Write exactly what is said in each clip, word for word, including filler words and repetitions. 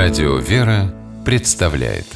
Радио «Вера» представляет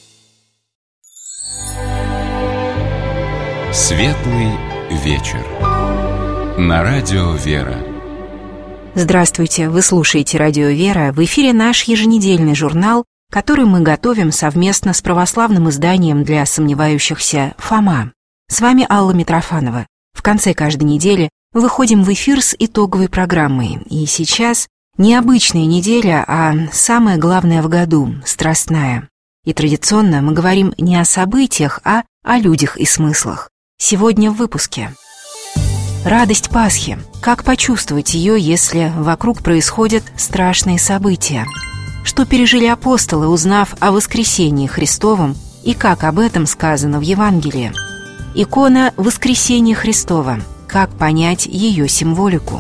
Светлый вечер на Радио «Вера». Здравствуйте, вы слушаете Радио «Вера». В эфире наш еженедельный журнал, который мы готовим совместно с православным изданием для сомневающихся «Фома». С вами Алла Митрофанова. В конце каждой недели выходим в эфир с итоговой программой. И сейчас необычная неделя, а самое главное в году – страстная. И традиционно мы говорим не о событиях, а о людях и смыслах. Сегодня в выпуске. Радость Пасхи. Как почувствовать ее, если вокруг происходят страшные события? Что пережили апостолы, узнав о воскресении Христовом, и как об этом сказано в Евангелии? Икона Воскресения Христова. Как понять ее символику?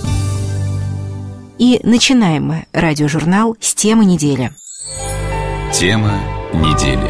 И начинаем мы радиожурнал с темы недели. Тема недели.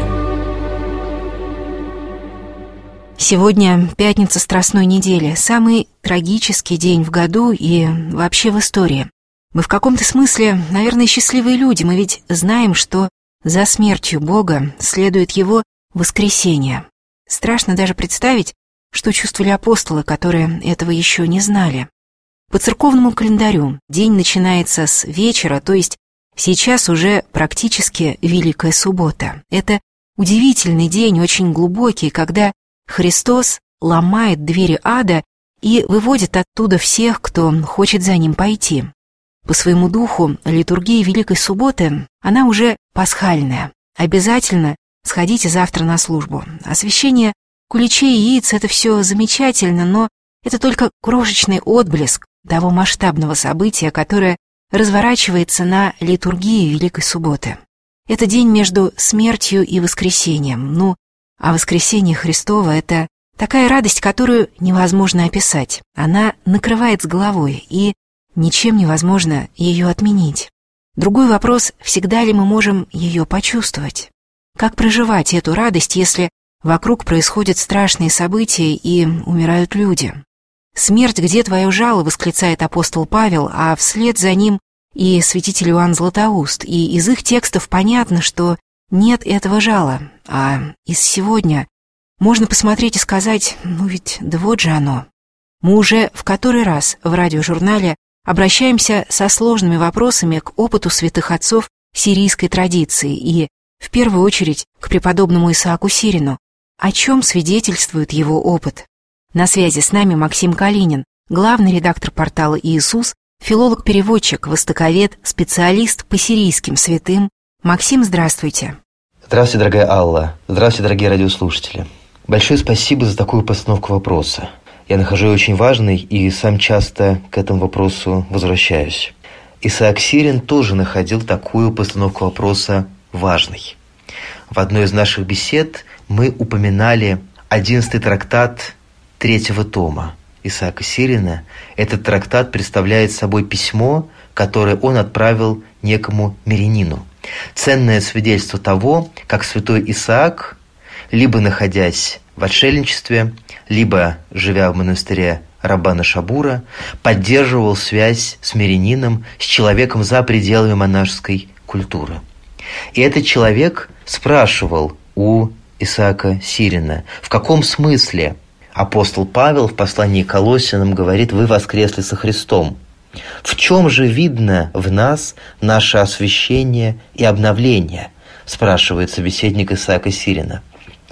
Сегодня пятница Страстной недели, самый трагический день в году и вообще в истории. Мы в каком-то смысле, наверное, счастливые люди, мы ведь знаем, что за смертью Бога следует Его воскресение. Страшно даже представить, что чувствовали апостолы, которые этого еще не знали. По церковному календарю день начинается с вечера, то есть сейчас уже практически Великая Суббота. Это удивительный день, очень глубокий, когда Христос ломает двери ада и выводит оттуда всех, кто хочет за Ним пойти. По своему духу литургия Великой Субботы, она уже пасхальная. Обязательно сходите завтра на службу. Освящение куличей и яиц – это все замечательно, но это только крошечный отблеск того масштабного события, которое разворачивается на литургии Великой Субботы. Это день между смертью и воскресением. Ну, а воскресение Христово – это такая радость, которую невозможно описать. Она накрывает с головой, и ничем невозможно ее отменить. Другой вопрос – всегда ли мы можем ее почувствовать? Как проживать эту радость, если вокруг происходят страшные события и умирают люди? «Смерть, где твое жало?» — восклицает апостол Павел, а вслед за ним и святитель Иоанн Златоуст, и из их текстов понятно, что нет этого жала, а из сегодня можно посмотреть и сказать, ну ведь да вот же оно. Мы уже в который раз в радиожурнале обращаемся со сложными вопросами к опыту святых отцов сирийской традиции и, в первую очередь, к преподобному Исааку Сирину. О чем свидетельствует его опыт? На связи с нами Максим Калинин, главный редактор портала «Иисус», филолог-переводчик, востоковед, специалист по сирийским святым. Максим, здравствуйте. Здравствуйте, дорогая Алла. Здравствуйте, дорогие радиослушатели. Большое спасибо за такую постановку вопроса. Я нахожу ее очень важной и сам часто к этому вопросу возвращаюсь. Исаак Сирин тоже находил такую постановку вопроса важной. В одной из наших бесед мы упоминали одиннадцатый трактат третьего тома Исаака Сирина. Этот трактат представляет собой письмо, которое он отправил некому мирянину. Ценное свидетельство того, как святой Исаак, либо находясь в отшельничестве, либо живя в монастыре Раббана Шабура, поддерживал связь с мирянином, с человеком за пределами монашеской культуры. И этот человек спрашивал у Исаака Сирина, в каком смысле апостол Павел в послании к Колоссянам говорит: «Вы воскресли со Христом». В чем же видно в нас наше освящение и обновление? Спрашивает собеседник Исаака Сирина.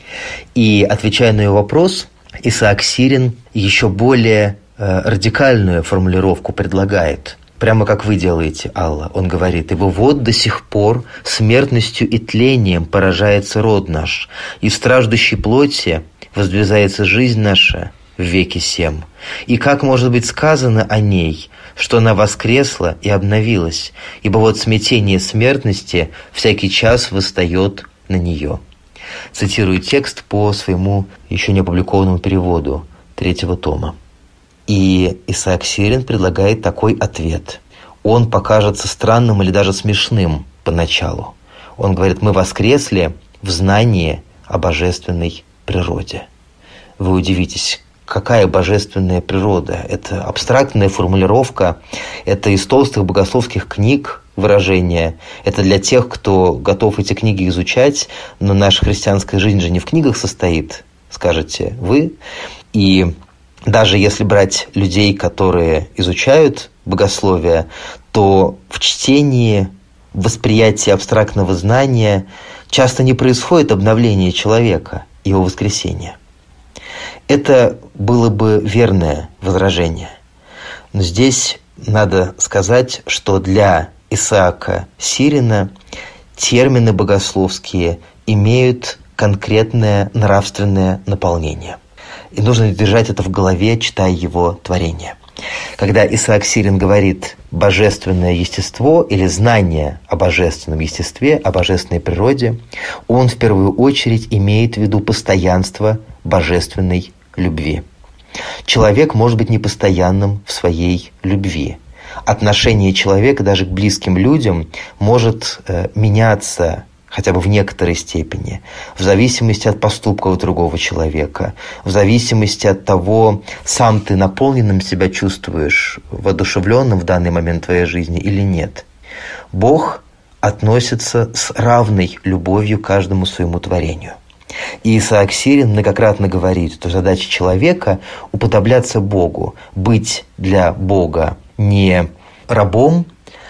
И, отвечая на его вопрос, Исаак Сирин еще более э, радикальную формулировку предлагает. Прямо как вы делаете, Алла. Он говорит: «Ибо вот до сих пор смертностью и тлением поражается род наш, и в страждущей плоти воздвизается жизнь наша в веке сем. И как может быть сказано о ней, что она воскресла и обновилась, ибо вот смятение смертности всякий час восстает на нее». Цитирую текст по своему еще не опубликованному переводу третьего тома. И Исаак Сирин предлагает такой ответ. Он покажется странным или даже смешным поначалу. Он говорит: «Мы воскресли в знании о божественной природе». Вы удивитесь, какая божественная природа? Это абстрактная формулировка, это из толстых богословских книг выражение. Это для тех, кто готов эти книги изучать, но наша христианская жизнь же не в книгах состоит, скажете вы. И даже если брать людей, которые изучают богословие, то в чтении, в восприятии абстрактного знания часто не происходит обновление человека, его воскресения. Это было бы верное возражение. Но здесь надо сказать, что для Исаака Сирина термины богословские имеют конкретное нравственное наполнение. И нужно держать это в голове, читая его творение. Когда Исаак Сирин говорит «божественное естество» или «знание о божественном естестве», о божественной природе, он в первую очередь имеет в виду постоянство божественной любви. Человек может быть непостоянным в своей любви. Отношение человека даже к близким людям может э, меняться хотя бы в некоторой степени, в зависимости от поступков другого человека, в зависимости от того, сам ты наполненным себя чувствуешь, воодушевленным в данный момент твоей жизни или нет. Бог относится с равной любовью к каждому своему творению. И Исаак Сирин многократно говорит, что задача человека – уподобляться Богу, быть для Бога не рабом,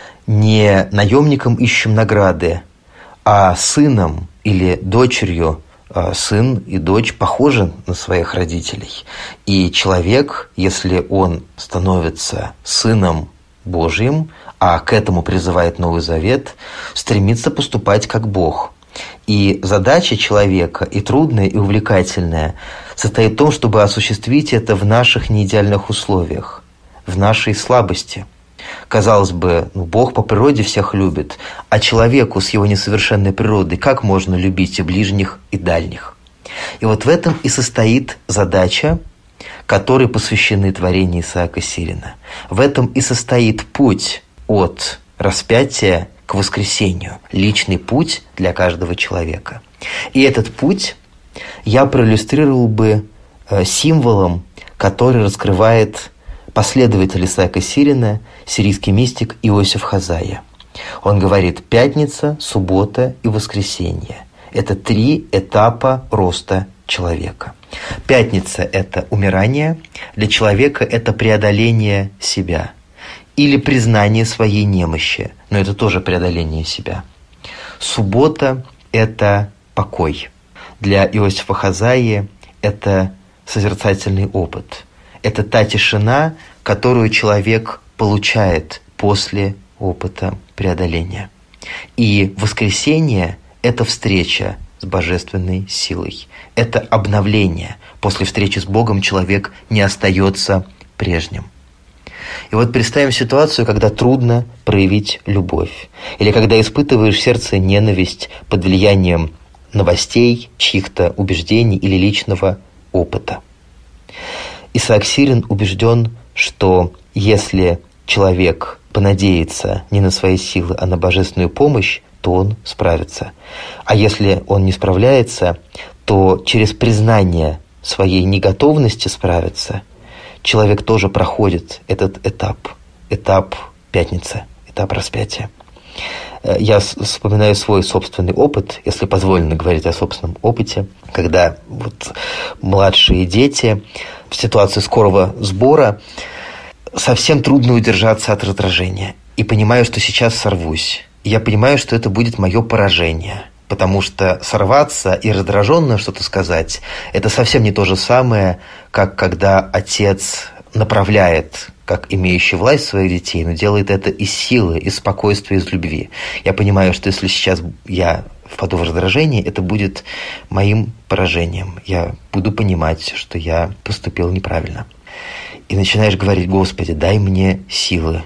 не наемником, ищем награды, а сыном или дочерью. Сын и дочь похожи на своих родителей. И человек, если он становится сыном Божьим, а к этому призывает Новый Завет, стремится поступать как Бог. И задача человека, и трудная, и увлекательная, состоит в том, чтобы осуществить это в наших неидеальных условиях, в нашей слабости. Казалось бы, ну, Бог по природе всех любит, а человеку с его несовершенной природой как можно любить и ближних, и дальних? И вот в этом и состоит задача, которой посвящены творения Исаака Сирина. В этом и состоит путь от распятия к воскресению, личный путь для каждого человека. И этот путь я проиллюстрировал бы символом, который раскрывает последователь Исаака Сирина, сирийский мистик Иосиф Хазая. Он говорит: пятница, суббота и воскресенье – это три этапа роста человека. Пятница – это умирание, для человека это преодоление себя или признание своей немощи, но это тоже преодоление себя. Суббота – это покой. Для Иосифа Хазаи это созерцательный опыт. Это та тишина, которую человек получает после опыта преодоления. И воскресенье – это встреча с божественной силой. Это обновление. После встречи с Богом человек не остается прежним. И вот представим ситуацию, когда трудно проявить любовь. Или когда испытываешь в сердце ненависть под влиянием новостей, чьих-то убеждений или личного опыта. Исаак Сирин убежден, что если человек понадеется не на свои силы, а на божественную помощь, то он справится. А если он не справляется, то через признание своей неготовности справиться человек тоже проходит этот этап, этап пятницы, этап распятия. Я вспоминаю свой собственный опыт, если позволено говорить о собственном опыте, когда вот младшие дети в ситуации скорого сбора совсем трудно удержаться от раздражения. И понимаю, что сейчас сорвусь. И я понимаю, что это будет мое поражение. Потому что сорваться и раздраженно что-то сказать – это совсем не то же самое, как когда отец направляет, как имеющий власть своих детей, но делает это из силы, из спокойствия, из любви. Я понимаю, что если сейчас я впаду в раздражение, это будет моим поражением. Я буду понимать, что я поступил неправильно. И начинаешь говорить: Господи, дай мне силы.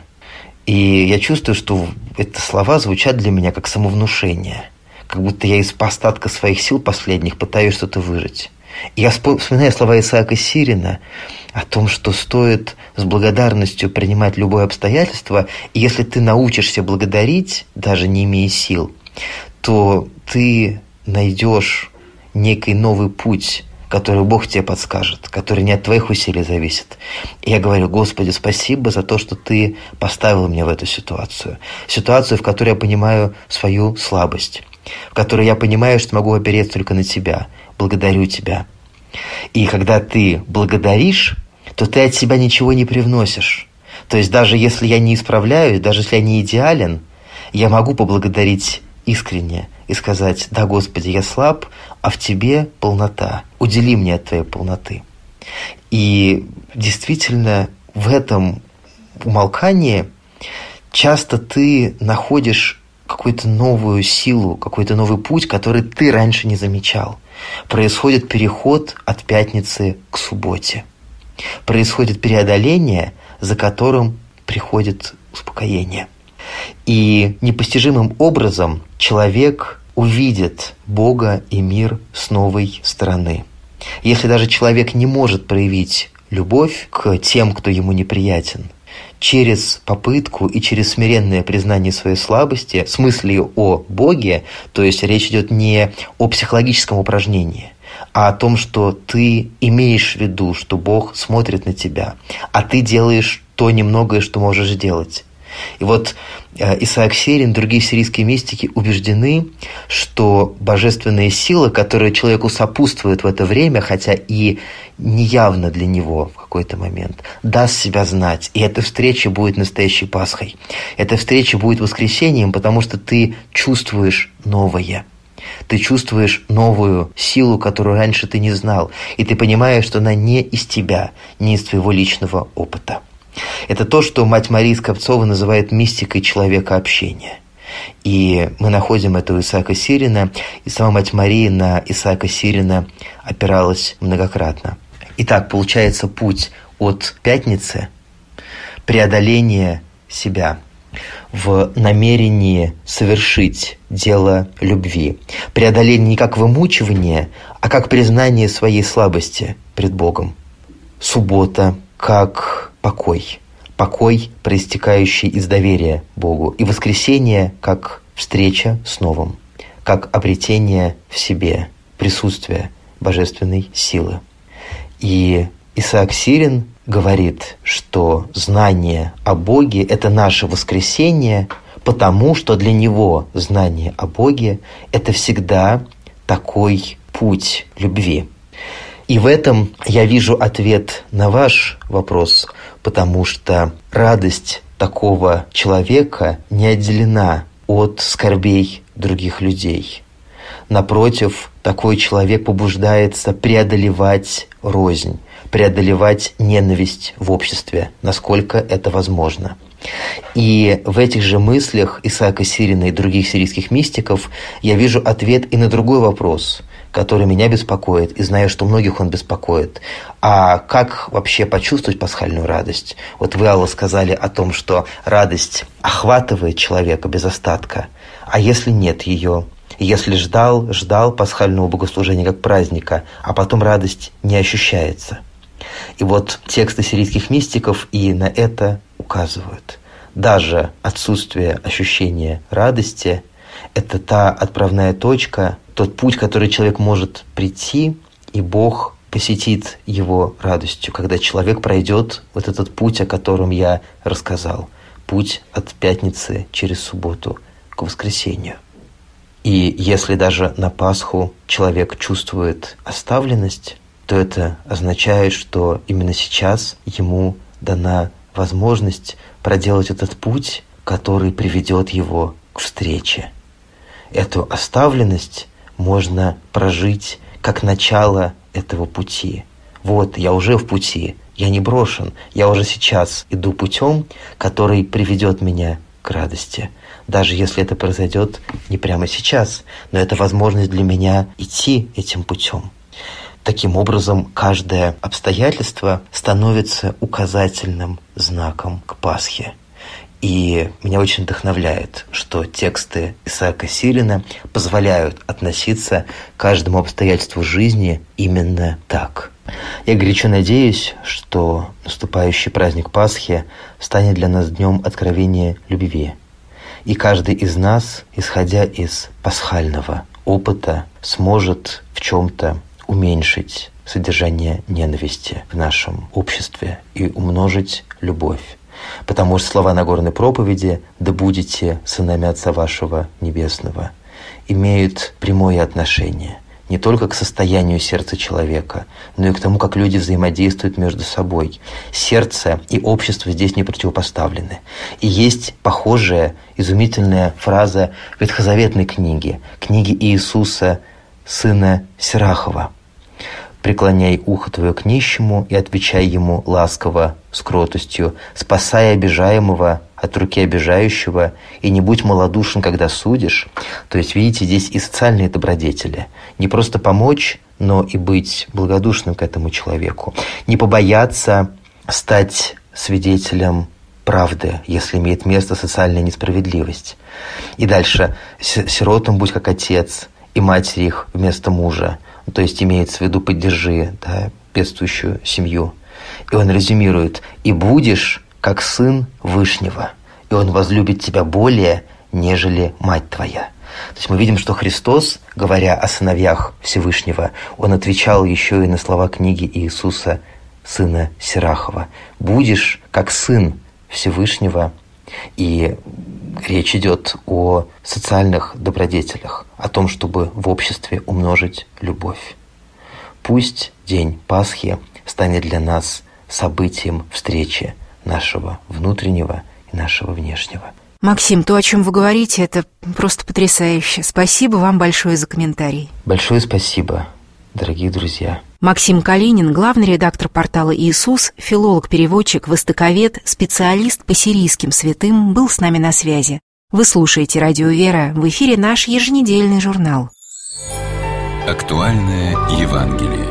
И я чувствую, что эти слова звучат для меня как самовнушение. Как будто я из остатка своих сил последних пытаюсь что-то выжать. И я вспоминаю слова Исаака Сирина о том, что стоит с благодарностью принимать любое обстоятельство, и если ты научишься благодарить, даже не имея сил, то ты найдешь некий новый путь, которую Бог тебе подскажет, которая не от твоих усилий зависит. И я говорю: Господи, спасибо за то, что Ты поставил меня в эту ситуацию. Ситуацию, в которой я понимаю свою слабость, в которой я понимаю, что могу опереться только на Тебя. Благодарю Тебя. И когда ты благодаришь, то ты от себя ничего не привносишь. То есть даже если я не исправляюсь, даже если я не идеален, я могу поблагодарить искренне и сказать: да, Господи, я слаб, а в Тебе полнота. Удели мне от Твоей полноты. И действительно в этом умолкании часто ты находишь какую-то новую силу, какой-то новый путь, который ты раньше не замечал. Происходит переход от пятницы к субботе. Происходит преодоление, за которым приходит успокоение. И непостижимым образом человек увидит Бога и мир с новой стороны. Если даже человек не может проявить любовь к тем, кто ему неприятен, через попытку и через смиренное признание своей слабости, с мыслью о Боге, то есть речь идет не о психологическом упражнении, а о том, что ты имеешь в виду, что Бог смотрит на тебя, а ты делаешь то немногое, что можешь делать. И вот Исаак Сирин, другие сирийские мистики убеждены, что божественная сила, которая человеку сопутствует в это время, хотя и неявно для него в какой-то момент, даст себя знать. И эта встреча будет настоящей Пасхой. Эта встреча будет воскресением, потому что ты чувствуешь новое. Ты чувствуешь новую силу, которую раньше ты не знал. И ты понимаешь, что она не из тебя, не из твоего личного опыта. Это то, что мать Мария Скопцова называет мистикой человека общения. И мы находим это у Исаака Сирина, и сама мать Мария на Исаака Сирина опиралась многократно. Итак, получается путь от пятницы, преодоление себя в намерении совершить дело любви. Преодоление не как вымучивание, а как признание своей слабости пред Богом. Суббота как покой. Покой, проистекающий из доверия Богу. И воскресенье как встреча с новым, как обретение в себе присутствия божественной силы. И Исаак Сирин говорит, что знание о Боге – это наше воскресение, потому что для него знание о Боге – это всегда такой путь любви. И в этом я вижу ответ на ваш вопрос, потому что радость такого человека не отделена от скорбей других людей. Напротив, такой человек побуждается преодолевать рознь, преодолевать ненависть в обществе, насколько это возможно. И в этих же мыслях Исаака Сирина и других сирийских мистиков я вижу ответ и на другой вопрос, который меня беспокоит, и знаю, что многих он беспокоит. А как вообще почувствовать пасхальную радость? Вот вы, Алла, сказали о том, что радость охватывает человека без остатка. А если нет ее? Если ждал, ждал пасхального богослужения как праздника, а потом радость не ощущается. И вот тексты сирийских мистиков и на это указывают. Даже отсутствие ощущения радости – это та отправная точка, тот путь, который человек может прийти, и Бог посетит его радостью, когда человек пройдет вот этот путь, о котором я рассказал. Путь от пятницы через субботу к воскресенью. И если даже на Пасху человек чувствует оставленность, то это означает, что именно сейчас ему дана возможность проделать этот путь, который приведет его к встрече. Эту оставленность можно прожить как начало этого пути. Вот, я уже в пути, я не брошен, я уже сейчас иду путем, который приведет меня к радости. Даже если это произойдет не прямо сейчас, но это возможность для меня идти этим путем. Таким образом, каждое обстоятельство становится указательным знаком к Пасхе. И меня очень вдохновляет, что тексты Исаака Сирина позволяют относиться к каждому обстоятельству жизни именно так. Я горячо надеюсь, что наступающий праздник Пасхи станет для нас днем откровения любви. И каждый из нас, исходя из пасхального опыта, сможет в чем-то уменьшить содержание ненависти в нашем обществе и умножить любовь. Потому что слова Нагорной проповеди «Да будете сынами Отца вашего Небесного» имеют прямое отношение не только к состоянию сердца человека, но и к тому, как люди взаимодействуют между собой. Сердце и общество здесь не противопоставлены. И есть похожая, изумительная фраза в ветхозаветной книге, книге Иисуса, сына Сирахова. «Преклоняй ухо твое к нищему и отвечай ему ласково, с кротостью, спасай обижаемого от руки обижающего, и не будь малодушен, когда судишь». То есть, видите, здесь и социальные добродетели. Не просто помочь, но и быть благодушным к этому человеку. Не побояться стать свидетелем правды, если имеет место социальная несправедливость. И дальше. «Сиротам будь как отец, и матери их вместо мужа». То есть имеется в виду «поддержи, да, бедствующую семью». И он резюмирует: «И будешь, как сын Вышнего, и он возлюбит тебя более, нежели мать твоя». То есть мы видим, что Христос, говоря о сыновьях Всевышнего, он отвечал еще и на слова книги Иисуса, сына Сирахова: «Будешь, как сын Всевышнего». И речь идет о социальных добродетелях, о том, чтобы в обществе умножить любовь. Пусть день Пасхи станет для нас событием встречи нашего внутреннего и нашего внешнего. Максим, то, о чем вы говорите, это просто потрясающе. Спасибо вам большое за комментарий. Большое спасибо, дорогие друзья. Максим Калинин, главный редактор портала «Иисус», филолог-переводчик, востоковед, специалист по сирийским святым, был с нами на связи. Вы слушаете «Радио Вера», в эфире наш еженедельный журнал. Актуальное Евангелие.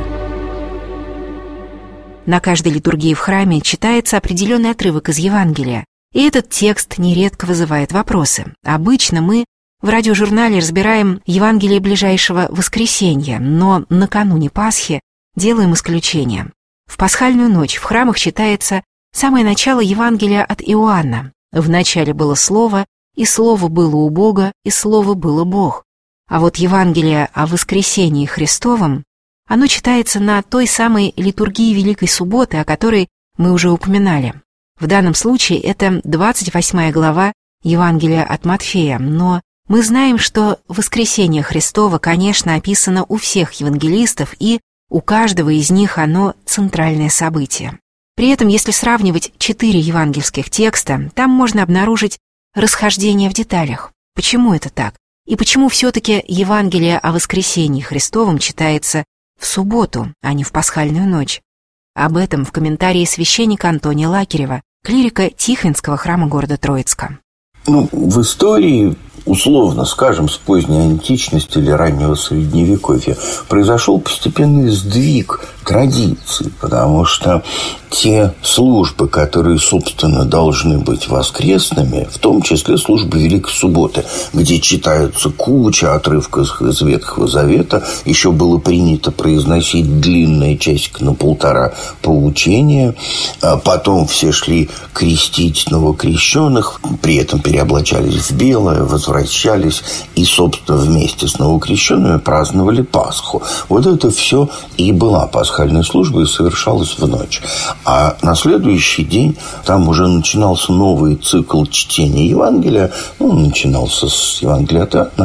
На каждой литургии в храме читается определенный отрывок из Евангелия, и этот текст нередко вызывает вопросы. Обычно мы в радиожурнале разбираем Евангелие ближайшего воскресенья, но накануне Пасхи делаем исключение. В пасхальную ночь в храмах читается самое начало Евангелия от Иоанна. В начале было Слово, и Слово было у Бога, и Слово было Бог. А вот Евангелие о воскресении Христовом, оно читается на той самой литургии Великой Субботы, о которой мы уже упоминали. В данном случае это двадцать восьмая глава Евангелия от Матфея, но мы знаем, что воскресение Христово, конечно, описано у всех евангелистов, и у каждого из них оно центральное событие. При этом, если сравнивать четыре евангельских текста, там можно обнаружить расхождение в деталях. Почему это так? И почему все-таки Евангелие о воскресении Христовом читается в субботу, а не в пасхальную ночь? Об этом в комментарии священника Антония Лакерева, клирика Тихвинского храма города Троицка. Ну, в истории, условно скажем, с поздней античности или раннего средневековья произошел постепенный сдвиг традиций, потому что те службы, которые, собственно, должны быть воскресными, в том числе службы Великой Субботы, где читаются куча отрывков из Ветхого Завета, еще было принято произносить длинное часик на полтора поучения, потом все шли крестить новокрещенных, при этом переоблачались в белое, возвращались и, собственно, вместе с новокрещенными праздновали Пасху. Вот это все и была пасхальная служба, и совершалась в ночь. А на следующий день там уже начинался новый цикл чтения Евангелия. Ну, он начинался с Евангелия от Иоанна.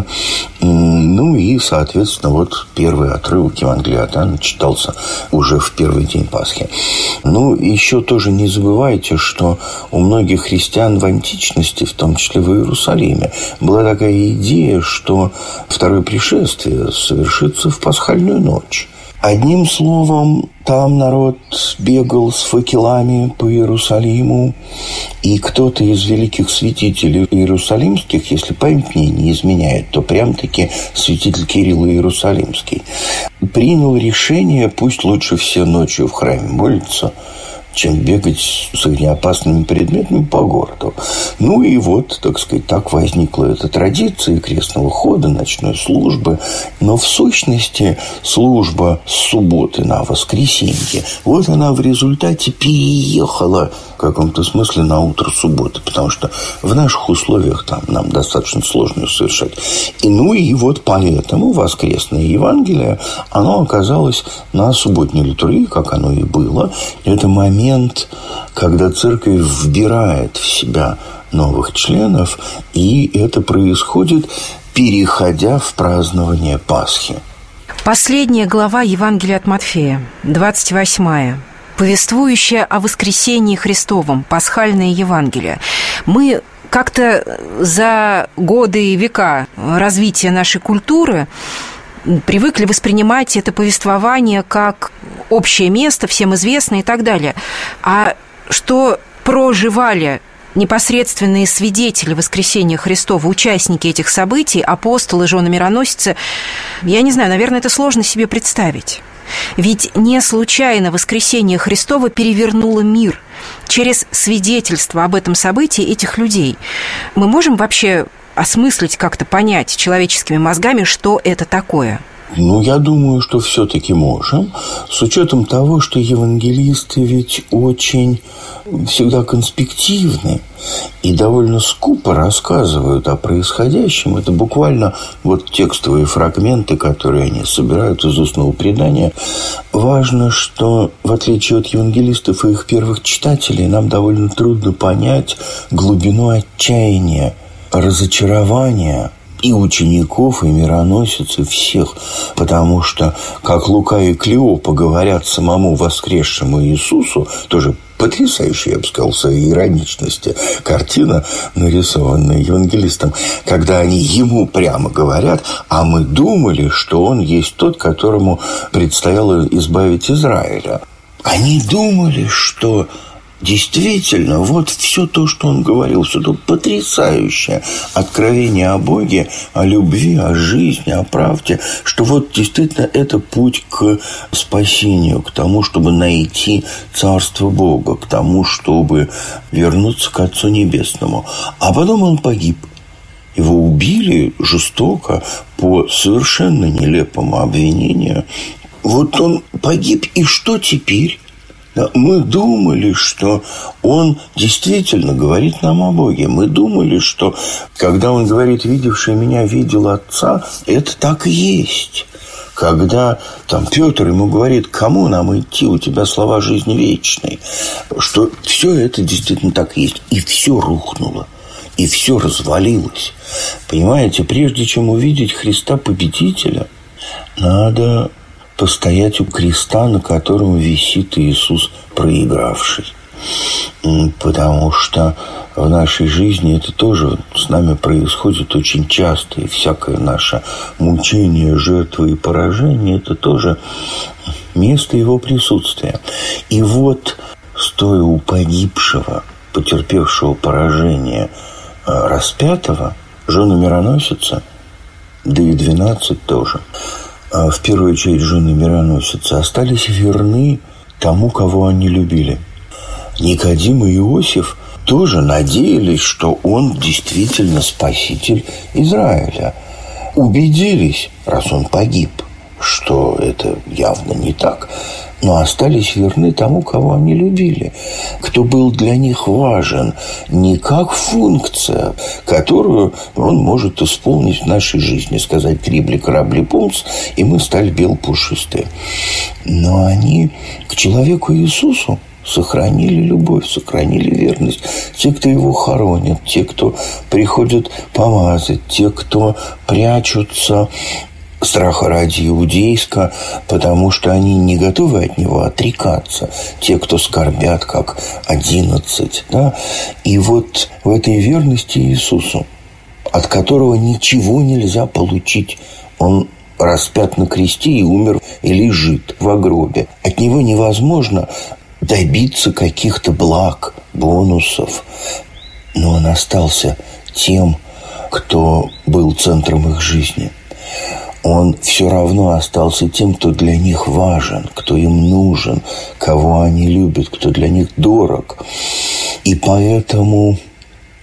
Ну и, соответственно, вот первый отрывок Евангелия от Иоанна читался уже в первый день Пасхи. Ну, еще тоже не забывайте, что у многих христиан в античности, в том числе в Иерусалиме, была такая идея, что второе пришествие совершится в пасхальную ночь. Одним словом, там народ бегал с факелами по Иерусалиму, и кто-то из великих святителей иерусалимских, если память мне не изменяет, то прям-таки святитель Кирилл Иерусалимский, принял решение, пусть лучше все ночью в храме молятся, чем бегать с огнеопасными предметами по городу. Ну и вот, так сказать, так возникла эта традиция крестного хода, ночной службы. Но в сущности служба с субботы на воскресенье, вот она в результате переехала в каком-то смысле на утро субботы, потому что в наших условиях там нам достаточно сложно ее совершать. И ну и вот поэтому воскресное Евангелие, оно оказалось на субботней литургии, как оно и было. Это момент, когда церковь вбирает в себя новых членов, и это происходит, переходя в празднование Пасхи. Последняя глава Евангелия от Матфея, двадцать восьмая, повествующая о воскресении Христовом, пасхальное Евангелие. Мы как-то за годы и века развития нашей культуры привыкли воспринимать это повествование как общее место, всем известное и так далее. А что проживали непосредственные свидетели воскресения Христова, участники этих событий, апостолы, жены-мироносицы, я не знаю, наверное, это сложно себе представить. Ведь не случайно воскресение Христова перевернуло мир через свидетельство об этом событии этих людей. Мы можем вообще осмыслить, как-то понять человеческими мозгами, что это такое? Ну, я думаю, что все-таки можем, с учетом того, что евангелисты ведь очень всегда конспективны и довольно скупо рассказывают о происходящем. Это буквально вот текстовые фрагменты, которые они собирают из устного предания. Важно, что в отличие от евангелистов и их первых читателей, нам довольно трудно понять глубину отчаяния, разочарования и учеников, и мироносиц, и всех. Потому что, как Лука и Клеопа говорят самому воскресшему Иисусу, тоже потрясающая, я бы сказал, в своей ироничности картина, нарисованная евангелистом, когда они ему прямо говорят: а мы думали, что он есть тот, которому предстояло избавить Израиля. Они думали, что действительно, вот все то, что он говорил, все то потрясающее откровение о Боге, о любви, о жизни, о правде, что вот действительно это путь к спасению, к тому, чтобы найти Царство Бога, к тому, чтобы вернуться к Отцу Небесному. А потом он погиб. Его убили жестоко по совершенно нелепому обвинению. Вот он погиб, и что теперь? Мы думали, что он действительно говорит нам о Боге. Мы думали, что когда он говорит: «Видевший меня видел Отца», это так и есть. Когда там Петр ему говорит: «Кому нам идти? У тебя слова жизни вечной», что все это действительно так и есть. И все рухнуло. И все развалилось. Понимаете, прежде чем увидеть Христа Победителя, надо постоять у креста, на котором висит Иисус проигравший. Потому что в нашей жизни это тоже с нами происходит очень часто. И всякое наше мучение, жертва и поражение – это тоже место его присутствия. И вот, стоя у погибшего, потерпевшего поражение распятого, жены мироносица, да и двенадцать тоже, в первую очередь жены мироносицы, остались верны тому, кого они любили. Никодим и Иосиф тоже надеялись, что он действительно спаситель Израиля. Убедились, раз он погиб, что это явно не так, но остались верны тому, кого они любили, кто был для них важен не как функция, которую он может исполнить в нашей жизни, сказать «крибли, корабли, пумс», и мы стали белопушистые. Но они к человеку Иисусу сохранили любовь, сохранили верность. Те, кто его хоронят, те, кто приходят помазать, те, кто прячутся страха ради иудейска, потому что они не готовы от него отрекаться. Те, кто скорбят, как одиннадцать. Да? И вот в этой верности Иисусу, от которого ничего нельзя получить, он распят на кресте и умер, и лежит в гробе. От него невозможно добиться каких-то благ, бонусов. Но он остался тем, кто был центром их жизни. Он все равно остался тем, кто для них важен, кто им нужен, кого они любят, кто для них дорог. И поэтому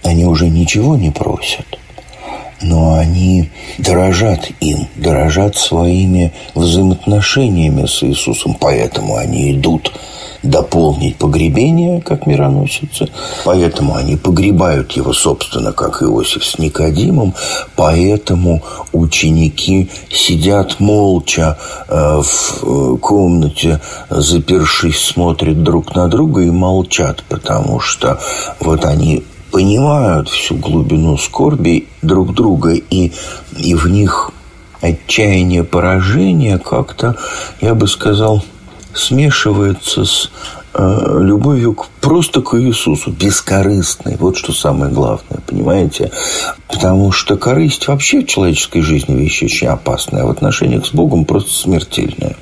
они уже ничего не просят, но они дорожат им, дорожат своими взаимоотношениями с Иисусом, поэтому они идут дополнить погребение, как мироносицы, поэтому они погребают его, собственно, как Иосиф с Никодимом, поэтому ученики сидят молча э, в комнате, запершись, смотрят друг на друга и молчат, потому что вот они понимают всю глубину скорби друг друга, и, и в них отчаяние поражения как-то, я бы сказал, смешивается с э, любовью к, просто к Иисусу, бескорыстной. Вот что самое главное, понимаете? Потому что корысть вообще в человеческой жизни вещь очень опасная, а в отношениях с Богом просто смертельная.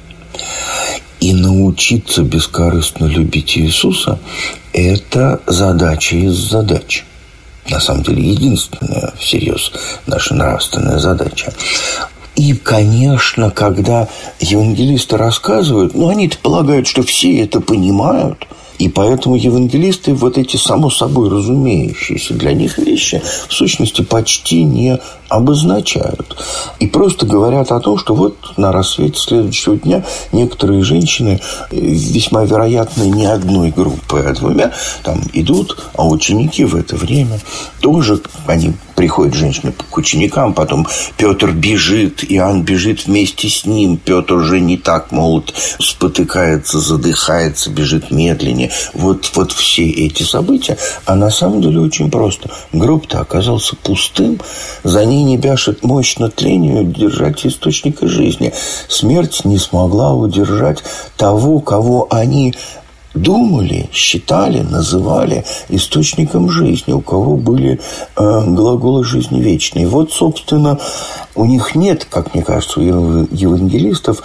И научиться бескорыстно любить Иисуса – это задача из задач. На самом деле, единственная всерьез наша нравственная задача. И, конечно, когда евангелисты рассказывают, ну, они-то полагают, что все это понимают, и поэтому евангелисты вот эти само собой разумеющиеся для них вещи в сущности почти не обозначают. И просто говорят о том, что вот на рассвете следующего дня некоторые женщины, весьма вероятно, не одной группой, а двумя, там идут, а ученики в это время тоже, они приходят, женщины, к ученикам, потом Петр бежит, Иоанн бежит вместе с ним, Петр уже не так молод, спотыкается, задыхается, бежит медленнее. Вот, вот все эти события, а на самом деле очень просто. Гроб-то оказался пустым, за ней не бяшет мощно тлению удержать источника жизни. Смерть не смогла удержать того, кого они думали, считали, называли источником жизни, у кого были э, глаголы жизни вечной. Вот, собственно, у них нет, как мне кажется, у евангелистов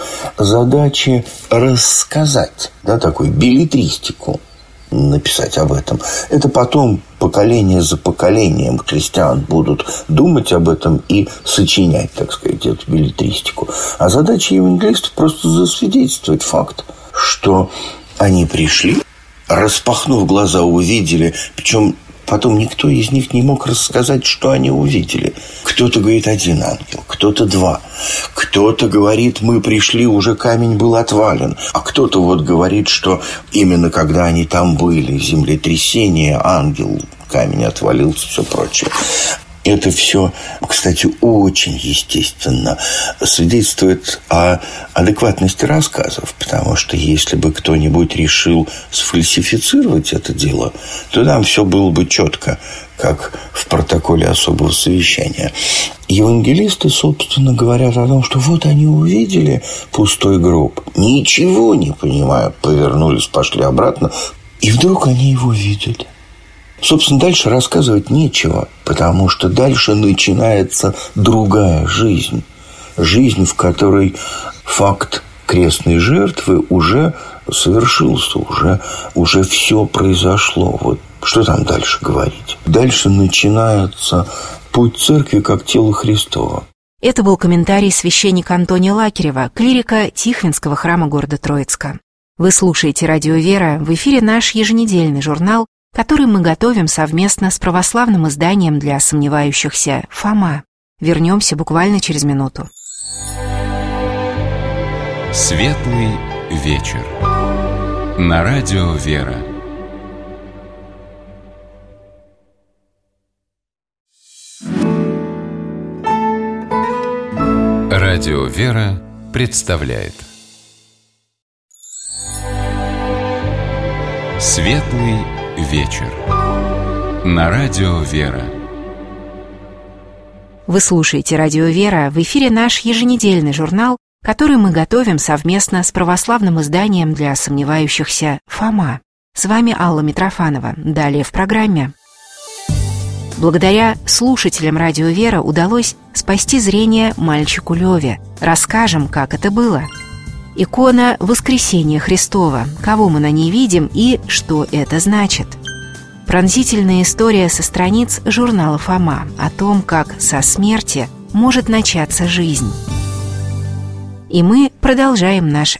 задачи рассказать, да, такую беллетристику, написать об этом. Это потом поколение за поколением христиан будут думать об этом и сочинять, так сказать, эту беллетристику. А задача евангелистов просто засвидетельствовать факт, что они пришли, распахнув глаза, увидели, причем потом никто из них не мог рассказать, что они увидели. Кто-то говорит один ангел, кто-то два. Кто-то говорит, мы пришли, уже камень был отвален. А кто-то вот говорит, что именно когда они там были, землетрясение, ангел, камень отвалился, все прочее. Это все, кстати, очень естественно свидетельствует о адекватности рассказов, потому что если бы кто-нибудь решил сфальсифицировать это дело, то там все было бы четко, как в протоколе особого совещания. Евангелисты, собственно, говорят о том, что вот они увидели пустой гроб, ничего не понимая, повернулись, пошли обратно, и вдруг они его видят. Собственно, дальше рассказывать нечего, потому что дальше начинается другая жизнь. Жизнь, в которой факт крестной жертвы уже совершился, уже, уже все произошло. Вот что там дальше говорить? Дальше начинается путь церкви как тело Христова. Это был комментарий священника Антония Лакерева, клирика Тихвинского храма города Троицка. Вы слушаете «Радио Вера», в эфире наш еженедельный журнал, который мы готовим совместно с православным изданием для сомневающихся «Фома». Вернемся буквально через минуту. Светлый вечер. На радио «Вера». Радио «Вера» представляет Светлый вечер. На радио «Вера». Вы слушаете «Радио Вера», в эфире наш еженедельный журнал, который мы готовим совместно с православным изданием для сомневающихся «Фома». С вами Алла Митрофанова. Далее в программе. Благодаря слушателям «Радио Вера» удалось спасти зрение мальчику Леве. Расскажем, как это было. Икона Воскресения Христова. Кого мы на ней видим и что это значит? Пронзительная история со страниц журнала «Фома» о том, как со смерти может начаться жизнь. И мы продолжаем наш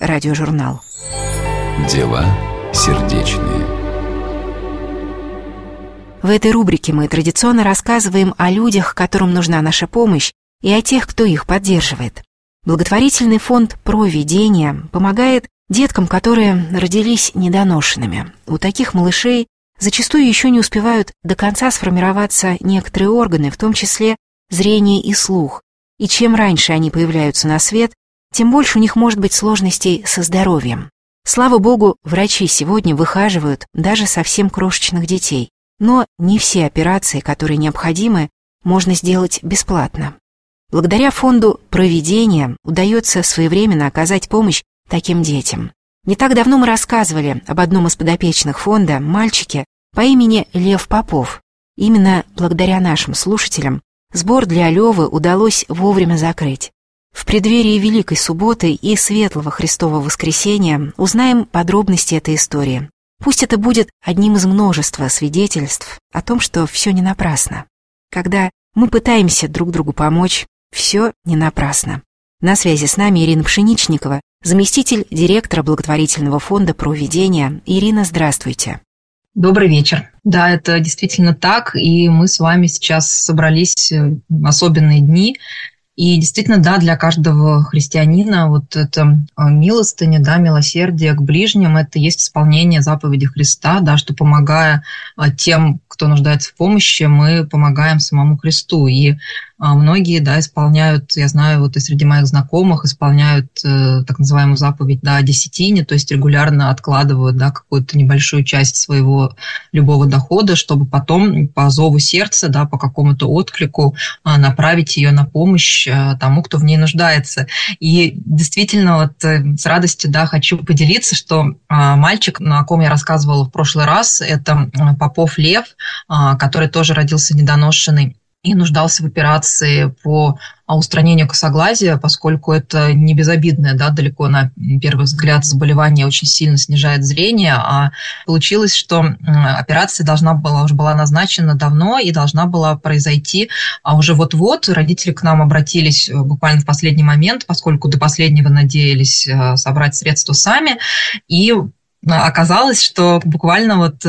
В этой рубрике мы традиционно рассказываем о людях, которым нужна наша помощь, и о тех, кто их поддерживает. Благотворительный фонд «Провидение» помогает деткам, которые родились недоношенными. У таких малышей зачастую еще не успевают до конца сформироваться некоторые органы, в том числе зрение и слух. И чем раньше они появляются на свет, тем больше у них может быть сложностей со здоровьем. Слава богу, врачи сегодня выхаживают даже совсем крошечных детей, но не все операции, которые необходимы, можно сделать бесплатно. Благодаря фонду «Провидение» удается своевременно оказать помощь таким детям. Не так давно мы рассказывали об одном из подопечных фонда, мальчике по имени Лев Попов. Именно благодаря нашим слушателям сбор для Левы удалось вовремя закрыть. В преддверии Великой Субботы и Светлого Христового Воскресения узнаем подробности этой истории. Пусть это будет одним из множества свидетельств о том, что все не напрасно. Когда мы пытаемся друг другу помочь, все не напрасно. На связи с нами Ирина Пшеничникова, заместитель директора благотворительного фонда «Провидение». Ирина, здравствуйте. Добрый вечер. Да, это действительно так, и мы с вами сейчас собрались в особенные дни. И действительно, да, для каждого христианина вот это милостыня, да, милосердие к ближним, это есть исполнение заповеди Христа, да, что, помогая тем, кто нуждается в помощи, мы помогаем самому Христу. И многие, да, исполняют, я знаю, вот и среди моих знакомых исполняют э, так называемую заповедь, да, о десятине, то есть регулярно откладывают, да, какую-то небольшую часть своего любого дохода, чтобы потом по зову сердца, да, по какому-то отклику э, направить ее на помощь э, тому, кто в ней нуждается. И действительно, вот э, с радостью, да, хочу поделиться, что э, мальчик, о ком я рассказывала в прошлый раз, это э, Попов Лев, э, который тоже родился недоношенный и нуждался в операции по устранению косоглазия, поскольку это не безобидное, да, далеко на первый взгляд заболевание очень сильно снижает зрение, а получилось, что операция должна была, уже была назначена давно и должна была произойти, а уже вот-вот родители к нам обратились буквально в последний момент, поскольку до последнего надеялись собрать средства сами, и оказалось, что буквально вот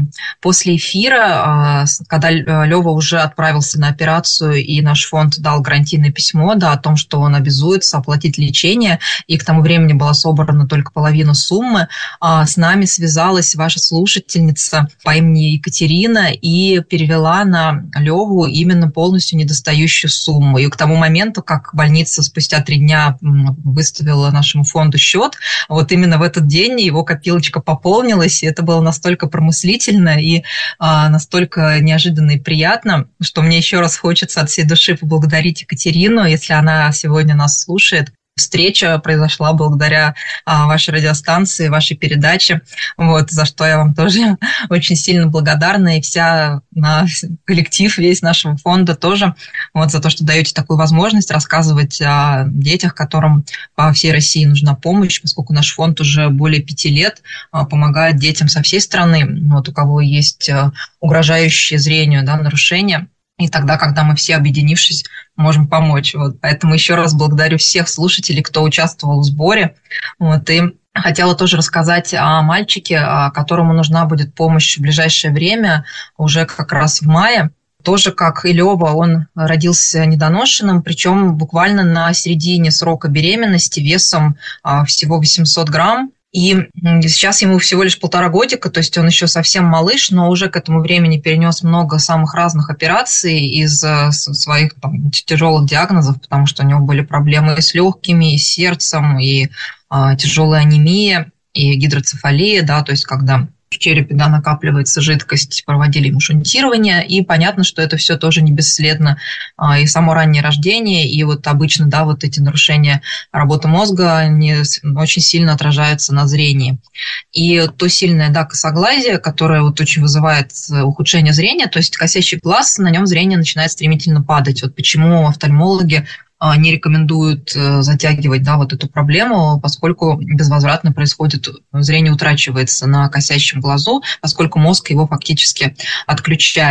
после эфира, когда Лёва уже отправился на операцию, и наш фонд дал гарантийное письмо, да, о том, что он обязуется оплатить лечение, и к тому времени была собрана только половина суммы, с нами связалась ваша слушательница по имени Екатерина и перевела на Лёву именно полностью недостающую сумму. И к тому моменту, как больница спустя три дня выставила нашему фонду счет, вот именно в этот день его копилочка пополнилась, и это было настолько промыслительно и а, настолько неожиданно и приятно, что мне еще раз хочется от всей души поблагодарить Екатерину, если она сегодня нас слушает. Встреча произошла благодаря а, вашей радиостанции, вашей передаче, вот, за что я вам тоже очень сильно благодарна, и вся на коллектив весь нашего фонда тоже, вот, за то, что даете такую возможность рассказывать о детях, которым по всей России нужна помощь, поскольку наш фонд уже более пяти лет а, помогает детям со всей страны, вот, у кого есть а, угрожающие зрению, да, нарушения. И тогда, когда мы все, объединившись, можем помочь. Вот. Поэтому еще раз благодарю всех слушателей, кто участвовал в сборе. Вот. И хотела тоже рассказать о мальчике, которому нужна будет помощь в ближайшее время, уже как раз в мае. Тоже, как и Лёва, он родился недоношенным, причем буквально на середине срока беременности, весом всего восемьсот грамм. И сейчас ему всего лишь полтора годика, то есть он еще совсем малыш, но уже к этому времени перенес много самых разных операций из-за своих там, тяжелых диагнозов, потому что у него были проблемы и с легкими, и с сердцем, и а, тяжелая анемия, и гидроцефалия, да, то есть когда в черепе, да, накапливается жидкость, проводили ему шунтирование, и понятно, что это все тоже не бесследно. И само раннее рождение, и вот обычно, да, вот эти нарушения работы мозга, они очень сильно отражаются на зрении. И то сильное, да, косоглазие, которое вот очень вызывает ухудшение зрения, то есть косящий глаз, на нем зрение начинает стремительно падать. Вот почему офтальмологи не рекомендуют затягивать, да, вот эту проблему, поскольку безвозвратно происходит, зрение утрачивается на косящем глазу, поскольку мозг его фактически отключает.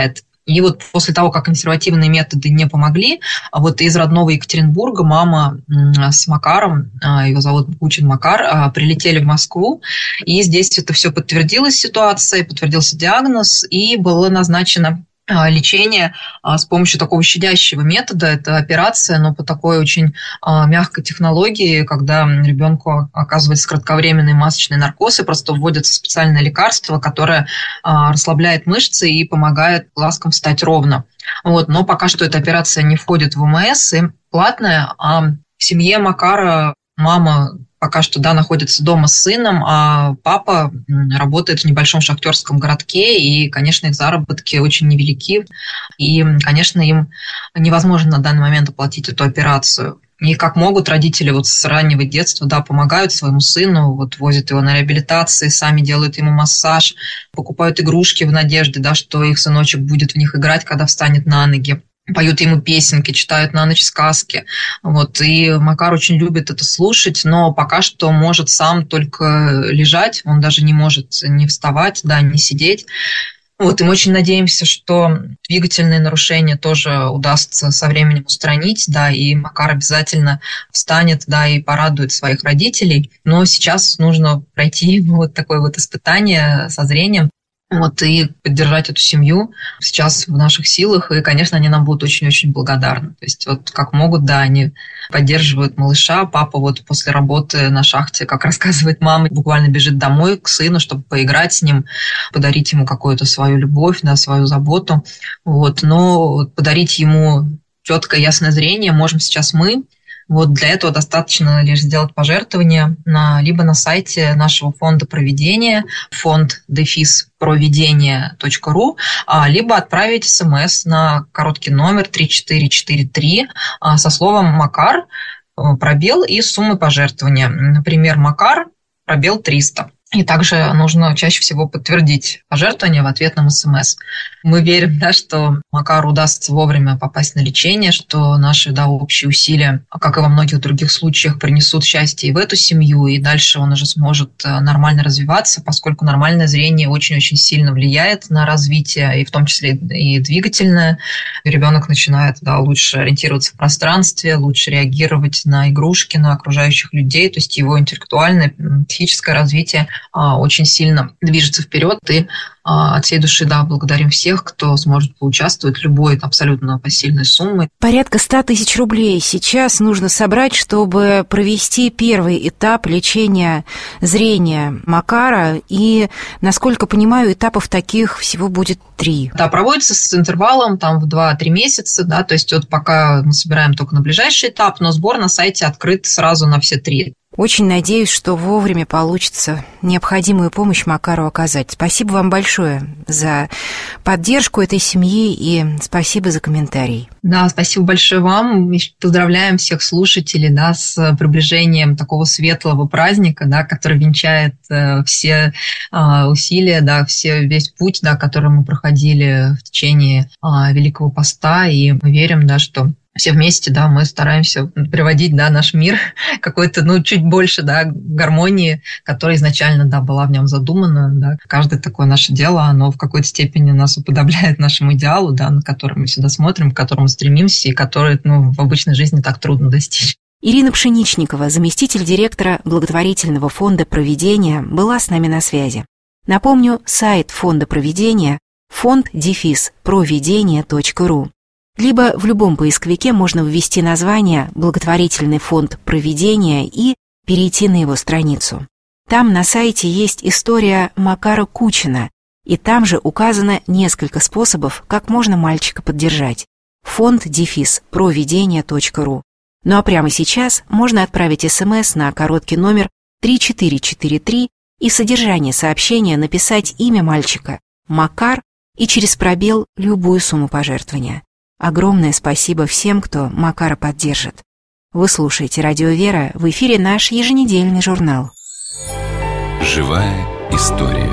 И вот после того, как консервативные методы не помогли, вот из родного Екатеринбурга мама с Макаром, его зовут Кучин Макар, прилетели в Москву, и здесь это все подтвердилась ситуация, подтвердился диагноз, и было назначено лечение с помощью такого щадящего метода. Это операция, но по такой очень мягкой технологии, когда ребенку оказывается кратковременный масочный наркоз, и просто вводится специальное лекарство, которое расслабляет мышцы и помогает глазкам встать ровно. Вот. Но пока что эта операция не входит в ВМС и платная, а в семье Макара мама пока что, да, находится дома с сыном, а папа работает в небольшом шахтерском городке, и, конечно, их заработки очень невелики, и, конечно, им невозможно на данный момент оплатить эту операцию. И как могут, родители вот с раннего детства, да, помогают своему сыну, вот возят его на реабилитации, сами делают ему массаж, покупают игрушки в надежде, да, что их сыночек будет в них играть, когда встанет на ноги. Поют ему песенки, читают на ночь сказки. Вот. И Макар очень любит это слушать, но пока что может сам только лежать, он даже не может не вставать, да, не сидеть. Вот. И мы очень надеемся, что двигательные нарушения тоже удастся со временем устранить, да, и Макар обязательно встанет, да, и порадует своих родителей. Но сейчас нужно пройти вот такое вот испытание со зрением. Вот, и поддержать эту семью сейчас в наших силах, и, конечно, они нам будут очень-очень благодарны. То есть вот как могут, да, они поддерживают малыша. Папа вот после работы на шахте, как рассказывает мама, буквально бежит домой к сыну, чтобы поиграть с ним, подарить ему какую-то свою любовь, да, свою заботу. Вот, но подарить ему четкое, ясное зрение можем сейчас мы. Вот для этого достаточно лишь сделать пожертвование на, либо на сайте нашего фонда проведения, фонд дефис проведение точка ру, либо отправить смс на короткий номер три четыре четыре три со словом «Макар», пробел и суммы пожертвования. Например, «Макар», пробел триста. И также нужно чаще всего подтвердить пожертвование в ответном СМС. Мы верим, да, что Макару удастся вовремя попасть на лечение, что наши, да, общие усилия, как и во многих других случаях, принесут счастье и в эту семью, и дальше он уже сможет нормально развиваться, поскольку нормальное зрение очень-очень сильно влияет на развитие, и в том числе и двигательное. Ребенок начинает, да, лучше ориентироваться в пространстве, лучше реагировать на игрушки, на окружающих людей, то есть его интеллектуальное, психическое развитие очень сильно движется вперед, и от всей души, да, благодарим всех, кто сможет поучаствовать любой абсолютно посильной суммой. Порядка ста тысяч рублей сейчас нужно собрать, чтобы провести первый этап лечения зрения Макара, и, насколько понимаю, этапов таких всего будет три. Да, проводится с интервалом там в два-три месяца, да, то есть вот пока мы собираем только на ближайший этап, но сбор на сайте открыт сразу на все три. Очень надеюсь, что вовремя получится необходимую помощь Макару оказать. Спасибо вам большое за поддержку этой семьи и спасибо за комментарий. Да, спасибо большое вам. Поздравляем всех слушателей, да, с приближением такого светлого праздника, да, который венчает все усилия, да, все, весь путь, да, который мы проходили в течение Великого Поста. И мы верим, да, что все вместе, да, мы стараемся приводить, да, наш мир какой-то, ну, чуть больше, да, гармонии, которая изначально, да, была в нем задумана, да. Каждое такое наше дело, оно в какой-то степени нас уподобляет нашему идеалу, да, на который мы всегда смотрим, к которому стремимся и который, ну, в обычной жизни так трудно достичь. Ирина Пшеничникова, заместитель директора благотворительного фонда «Провидение», была с нами на связи. Напомню, сайт фонда «Провидение» – фонд дефис провидение точка ру. Либо в любом поисковике можно ввести название «Благотворительный фонд провидения» и перейти на его страницу. Там на сайте есть история Макара Кучина, и там же указано несколько способов, как можно мальчика поддержать. фонд дефис провидение точка ру. Ну а прямо сейчас можно отправить СМС на короткий номер три четыре четыре три и содержание сообщения написать имя мальчика «Макар» и через пробел любую сумму пожертвования. Огромное спасибо всем, кто Макара поддержит. Вы слушаете «Радио Вера», в эфире наш еженедельный журнал. Живая история.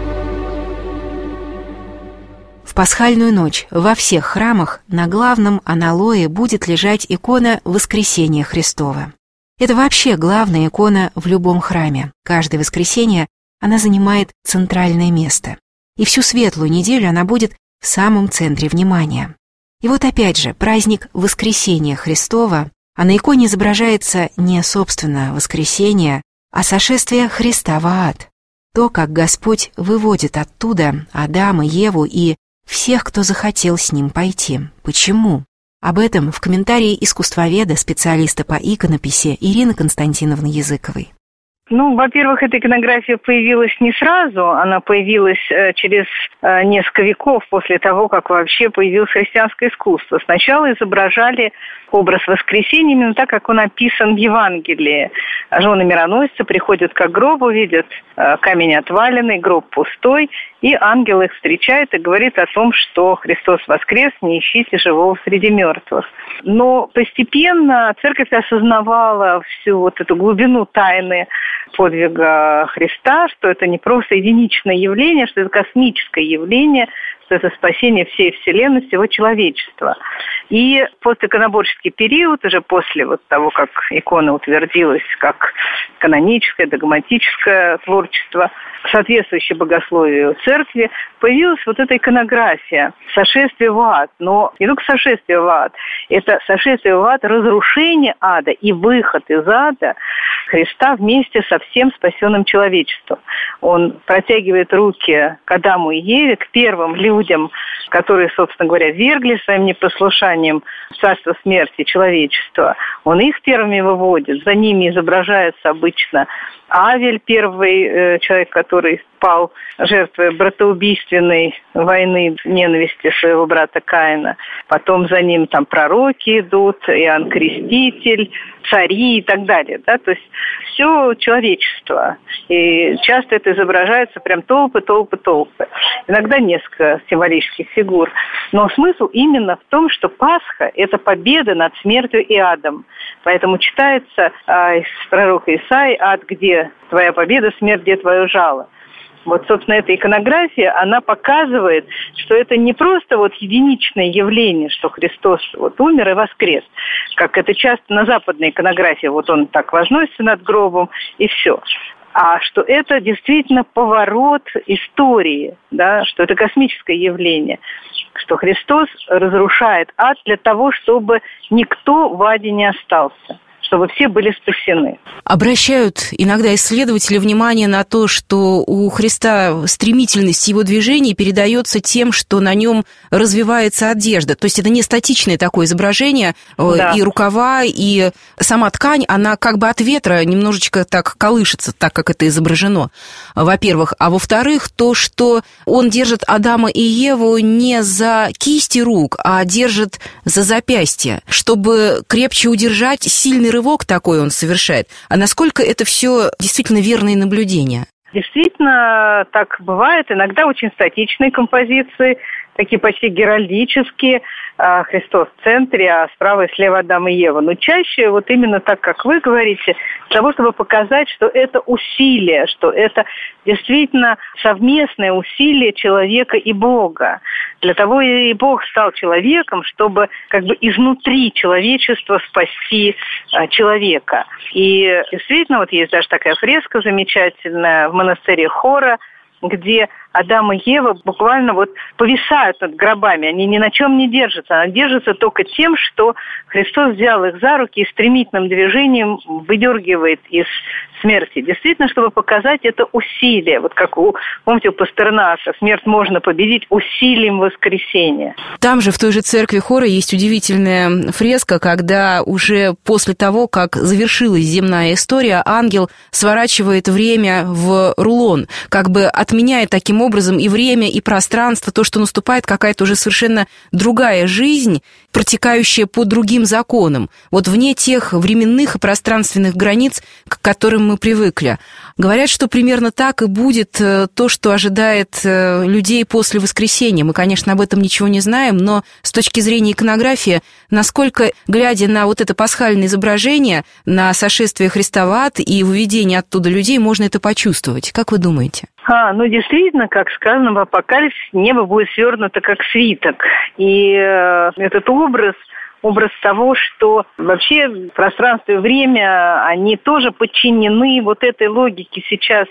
В пасхальную ночь во всех храмах на главном аналое будет лежать икона Воскресения Христова. Это вообще главная икона в любом храме. Каждое воскресенье она занимает центральное место. И всю светлую неделю она будет в самом центре внимания. И вот опять же, праздник Воскресения Христова, а на иконе изображается не, собственно, воскресение, а сошествие Христа в ад. То, как Господь выводит оттуда Адама, Еву и всех, кто захотел с ним пойти. Почему? Об этом в комментарии искусствоведа, специалиста по иконописи Ирины Константиновны Языковой. Ну, во-первых, эта иконография появилась не сразу, она появилась э, через э, несколько веков после того, как вообще появилось христианское искусство. Сначала изображали образ воскресения именно так, как он описан в Евангелии. Жены мироносца приходят к гробу, видят э, камень отваленный, гроб пустой, и ангел их встречает и говорит о том, что Христос воскрес, не ищите живого среди мертвых. Но постепенно церковь осознавала всю вот эту глубину тайны подвига Христа, что это не просто единичное явление, что это космическое явление, что это спасение всей Вселенной, всего человечества. И постиконоборческий период, уже после вот того, как икона утвердилась как каноническое, догматическое творчество, соответствующее богословию церкви, появилась вот эта иконография, сошествие в ад. Но не только сошествие в ад, это сошествие в ад, разрушение ада и выход из ада Христа вместе со всем спасенным человечеством. Он протягивает руки к Адаму и Еве, к первым людям, которые, собственно говоря, вергли своим непослушанием в царство смерти человечества. Он их первыми выводит, за ними изображается обычно Авель, первый э, человек, который пал жертвой братоубийственной войны, ненависти своего брата Каина. Потом за ним там пророки идут, Иоанн Креститель, цари и так далее. Да? То есть все человечество. И часто это изображается прям толпы, толпы, толпы. Иногда несколько символических фигур. Но смысл именно в том, что Пасха – это победа над смертью и адом. Поэтому читается а, из пророка Исаии: «Ад, где твоя победа, смерть, где твое жало». Вот, собственно, эта иконография, она показывает, что это не просто вот единичное явление, что Христос вот умер и воскрес, как это часто на западной иконографии, вот он так возносится над гробом и все. А что это действительно поворот истории, да, что это космическое явление, что Христос разрушает ад для того, чтобы никто в аде не остался, чтобы все были спасены. Обращают иногда исследователи внимание на то, что у Христа стремительность его движений передается тем, что на нем развивается одежда. То есть это не статичное такое изображение, да. И рукава, и сама ткань, она как бы от ветра немножечко так колышется, так как это изображено, во-первых. А во-вторых, то, что он держит Адама и Еву не за кисти рук, а держит за запястья, чтобы крепче удержать сильный рывок такой он совершает. А насколько это все действительно верные наблюдения? Действительно, так бывает. Иногда очень статичные композиции, такие почти геральдические. Христос в центре, а справа и слева Адам и Ева. Но чаще вот именно так, как вы говорите, для того, чтобы показать, что это усилие, что это действительно совместное усилие человека и Бога. Для того и Бог стал человеком, чтобы как бы изнутри человечества спасти а, человека. И действительно, вот есть даже такая фреска замечательная в монастыре Хора, где Адам и Ева буквально вот повисают над гробами. Они ни на чем не держатся. Они держатся только тем, что Христос взял их за руки и стремительным движением выдергивает из смерти. Действительно, чтобы показать это усилие. Вот как у, помните, у Пастернака: смерть можно победить усилием воскресения. Там же, в той же церкви Хора, есть удивительная фреска, когда уже после того, как завершилась земная история, ангел сворачивает время в рулон, как бы отменяет таким образом и время, и пространство, то, что наступает какая-то уже совершенно другая жизнь, протекающая по другим законам, вот вне тех временных и пространственных границ, к которым мы привыкли. Говорят, что примерно так и будет то, что ожидает людей после воскресения. Мы, конечно, об этом ничего не знаем, но с точки зрения иконографии, насколько, глядя на вот это пасхальное изображение, на сошествие Христа в ад и выведение оттуда людей, можно это почувствовать? Как вы думаете? А, ну, действительно, как сказано в Апокалипсисе, небо будет свернуто как свиток. И э, этот образ, образ того, что вообще пространство и время, они тоже подчинены вот этой логике сейчас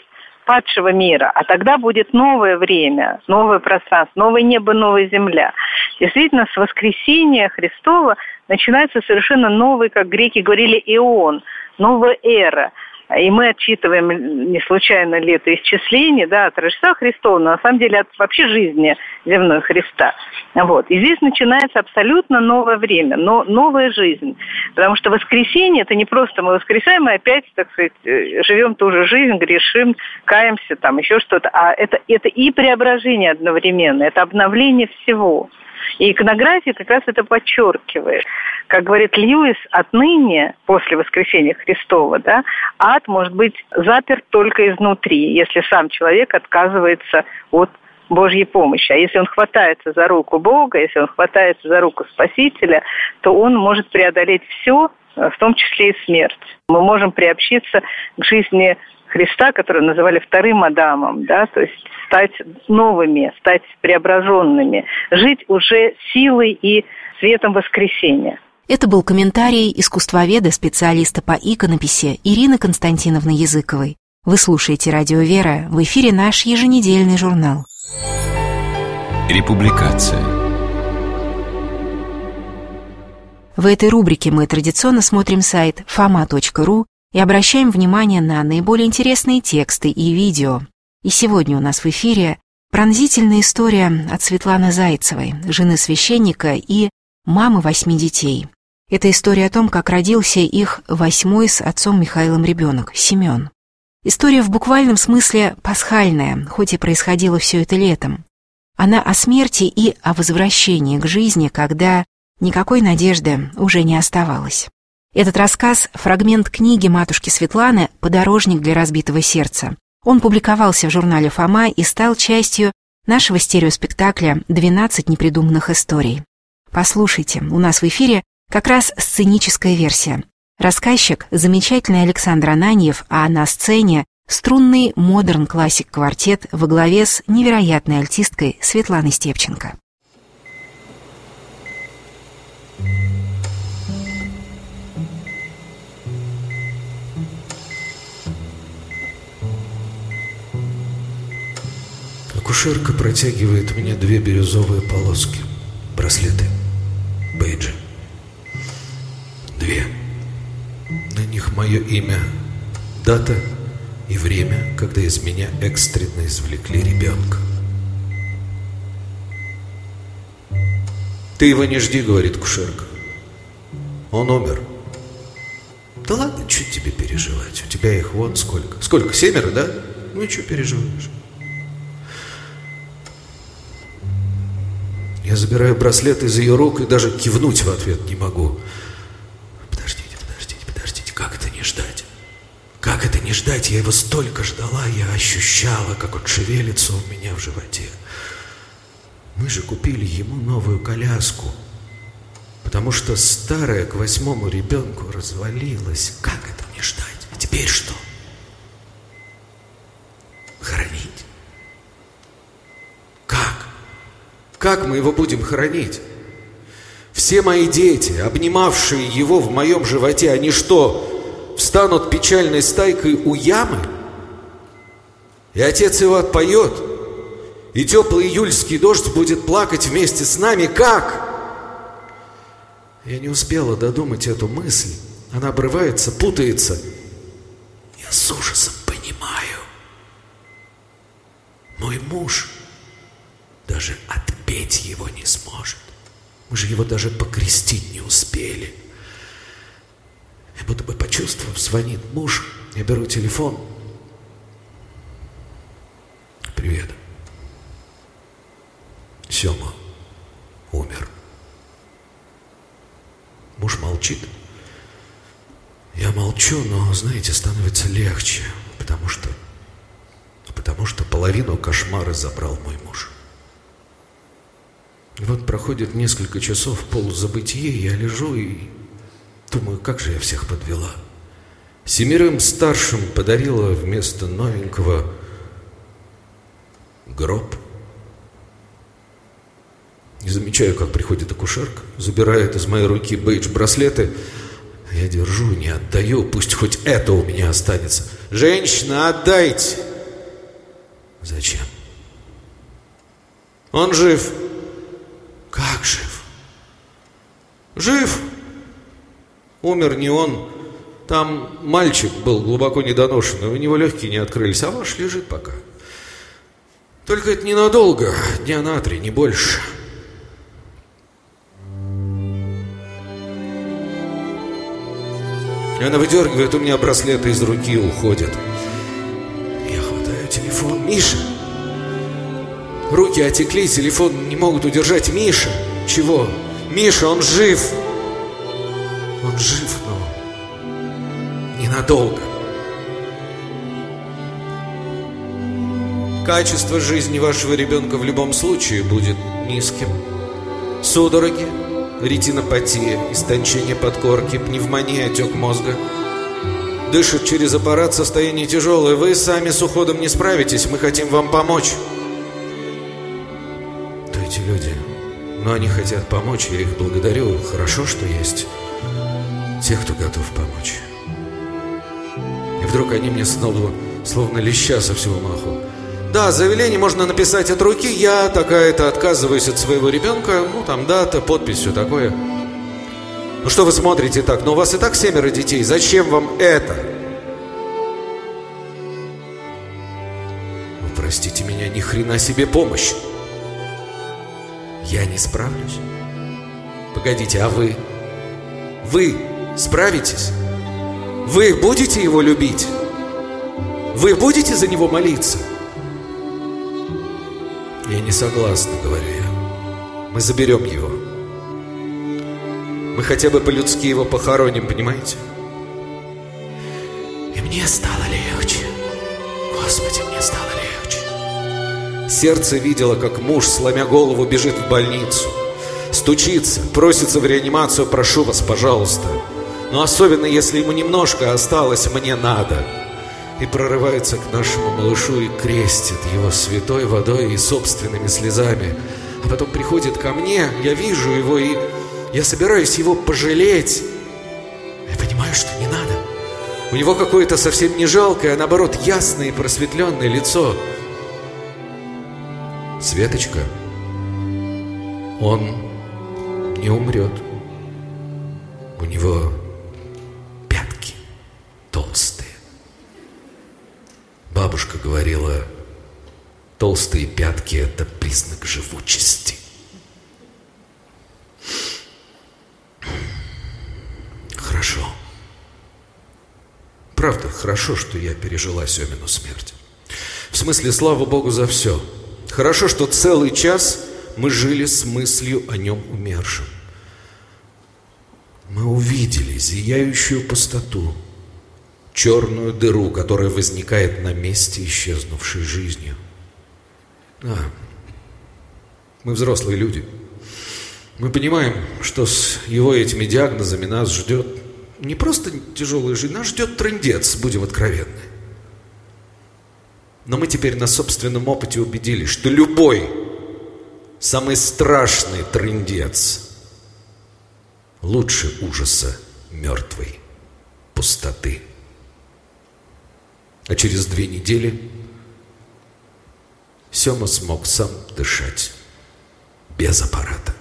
падшего мира, а тогда будет новое время, новое пространство, новое небо, новая земля. Действительно, с воскресения Христова начинается совершенно новый, как греки говорили, эон, новая эра. И мы отчитываем не случайно летоисчисление, да, от Рождества Христова, но на самом деле от вообще жизни земной Христа. Вот. И здесь начинается абсолютно новое время, но новая жизнь. Потому что воскресенье – это не просто мы воскресаем и опять, так сказать, живем ту же жизнь, грешим, каемся, там еще что-то. А это, это и преображение одновременно, это обновление всего. И иконография как раз это подчеркивает. Как говорит Льюис, отныне, после воскресения Христова, да, ад может быть заперт только изнутри, если сам человек отказывается от Божьей помощи. А если он хватается за руку Бога, если он хватается за руку Спасителя, то он может преодолеть все, в том числе и смерть. Мы можем приобщиться к жизни Христа, которого называли вторым Адамом, да, то есть стать новыми, стать преображенными, жить уже силой и светом воскресения. Это был комментарий искусствоведа, специалиста по иконописи Ирины Константиновны Языковой. Вы слушаете «Радио Вера», в эфире наш еженедельный журнал. Републикация. В этой рубрике мы традиционно смотрим сайт фома точка ру и обращаем внимание на наиболее интересные тексты и видео. И сегодня у нас в эфире пронзительная история от Светланы Зайцевой, жены священника и мамы восьми детей. Это история о том, как родился их восьмой с отцом Михаилом ребенок, Семен. История в буквальном смысле пасхальная, хоть и происходило все это летом. Она о смерти и о возвращении к жизни, когда никакой надежды уже не оставалось. Этот рассказ – фрагмент книги матушки Светланы «Подорожник для разбитого сердца». Он публиковался в журнале «Фома» и стал частью нашего стереоспектакля «двенадцать непридуманных историй». Послушайте, у нас в эфире как раз сценическая версия. Рассказчик – замечательный Александр Ананьев, а на сцене – струнный модерн-классик-квартет во главе с невероятной альтисткой Светланой Степченко. Акушерка протягивает мне две бирюзовые полоски, браслеты, бейджи. Две. На них мое имя, дата и время, когда из меня экстренно извлекли ребенка. «Ты его не жди», — говорит кушерка. «Он умер». «Да ладно, что тебе переживать? У тебя их вон сколько. Сколько? Семеро, да? Ну и что переживаешь?» Я забираю браслет из ее рук и даже кивнуть в ответ не могу. Подождите, подождите, подождите, как это не ждать? Как это не ждать? Я его столько ждала, я ощущала, как он шевелится у меня в животе. Мы же купили ему новую коляску, потому что старая к восьмому ребенку развалилась. Как это не ждать? А теперь что? Хоронить? Как? Как мы его будем хоронить? Все мои дети, обнимавшие его в моем животе, они что, встанут печальной стайкой у ямы? И отец его отпоет, и теплый июльский дождь будет плакать вместе с нами. Как? Я не успела додумать эту мысль. Она обрывается, путается. Я с ужасом понимаю. Мой муж даже отпеть его не сможет. Мы же его даже покрестить не успели. И будто бы почувствовав, звонит муж. Я беру телефон. Привет. Сема умер. Муж молчит. Я молчу, но, знаете, становится легче, потому что, потому что половину кошмара забрал мой муж. И вот проходит несколько часов полузабытия, я лежу и думаю, как же я всех подвела. Семерым старшим подарила вместо новенького гроб. Не замечаю, как приходит акушерка, забирает из моей руки бейдж-браслеты. Я держу, не отдаю, пусть хоть это у меня останется. «Женщина, отдайте!» Зачем? Он жив. Как жив? Жив. Умер не он. Там мальчик был глубоко недоношенный, у него легкие не открылись, а ваш лежит пока. Только это ненадолго, дня на три, не больше. Она выдергивает у меня браслеты из руки и уходит. Я хватаю телефон. Миша! Руки отекли, телефон не могут удержать. Миша! Чего? Миша, он жив! Он жив, но ненадолго. Качество жизни вашего ребенка в любом случае будет низким. Судороги, ретинопатия, истончение подкорки, пневмония, отек мозга. Дышит через аппарат, состояние тяжелое. Вы сами с уходом не справитесь, мы хотим вам помочь. То эти люди, но они хотят помочь, я их благодарю. Хорошо, что есть те, кто готов помочь. И вдруг они мне снова, словно леща со всего маху. Да, заявление можно написать от руки. Я такая-то отказываюсь от своего ребенка. Ну, там дата, подпись, все такое. Ну, что вы смотрите так? Ну, у вас и так семеро детей. Зачем вам это? Вы простите меня, ни хрена себе помощь. Я не справлюсь. Погодите, а вы? Вы справитесь? Вы будете его любить? Вы будете за него молиться? Я не согласна, говорю я. Мы заберем его. Мы хотя бы по-людски его похороним, понимаете? И мне стало легче. Господи, мне стало легче. Сердце видело, как муж, сломя голову, бежит в больницу. Стучится, просится в реанимацию. Прошу вас, пожалуйста. Но особенно, если ему немножко осталось, мне надо. И прорывается к нашему малышу и крестит его святой водой и собственными слезами. А потом приходит ко мне, я вижу его, и я собираюсь его пожалеть. Я понимаю, что не надо. У него какое-то совсем не жалкое, а наоборот ясное и просветленное лицо. Светочка, он не умрет. У него пятки толстые. Бабушка говорила, толстые пятки – это признак живучести. Хорошо. Правда, хорошо, что я пережила Семину смерть. В смысле, слава Богу за все. Хорошо, что целый час мы жили с мыслью о нем умершем. Мы увидели зияющую пустоту, черную дыру, которая возникает на месте исчезнувшей жизни. Да, мы взрослые люди. Мы понимаем, что с его этими диагнозами нас ждет не просто тяжелая жизнь, нас ждет трындец, будем откровенны. Но мы теперь на собственном опыте убедились, что любой, самый страшный трындец лучше ужаса мертвой пустоты. А через две недели Сема смог сам дышать без аппарата.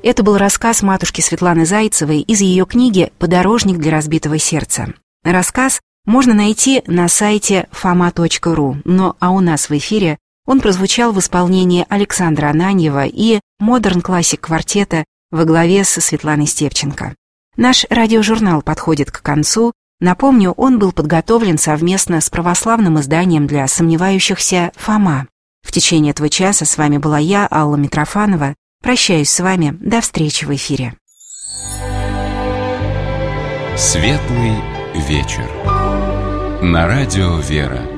Это был рассказ матушки Светланы Зайцевой из ее книги «Подорожник для разбитого сердца». Рассказ можно найти на сайте фома точка ру, но а у нас в эфире он прозвучал в исполнении Александра Ананьева и Modern Classic квартета во главе со Светланой Степченко. Наш радиожурнал подходит к концу. Напомню, он был подготовлен совместно с православным изданием для сомневающихся «Фома». В течение этого часа с вами была я, Алла Митрофанова. Прощаюсь с вами. До встречи в эфире. Светлый вечер. На радио «Вера».